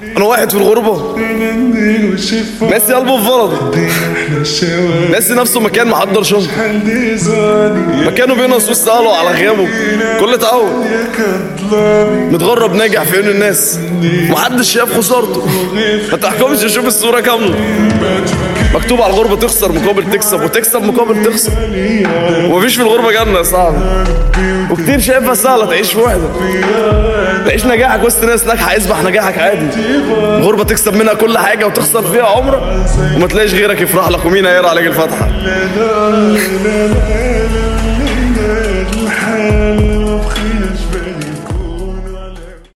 انا واحد في الغربة ناسي قلبه في فرضه، ناسي نفسه مكان محضر شنطه، مكانه بينقص وسط اهله على غيابه كل تعود، متغرب ناجح في عيون الناس محدش شاف خسارته، ما تحكمش تشوف الصورة كاملة، مكتوب على الغربة تخسر مقابل تكسب وتكسب مقابل تخسر، ومفيش في الغربة جنة يا صاحبي، وكتير شايفها سهلة تعيش في وحدة، تعيش نجاحك وسط ناس ناجحة يصبح نجاحك عادي، الغربة تكسب منها كل حاجة وتخسر فيها عمرك وما تلاقيش غيرك يفرح لك ومين هيقرا عليك الفاتحة.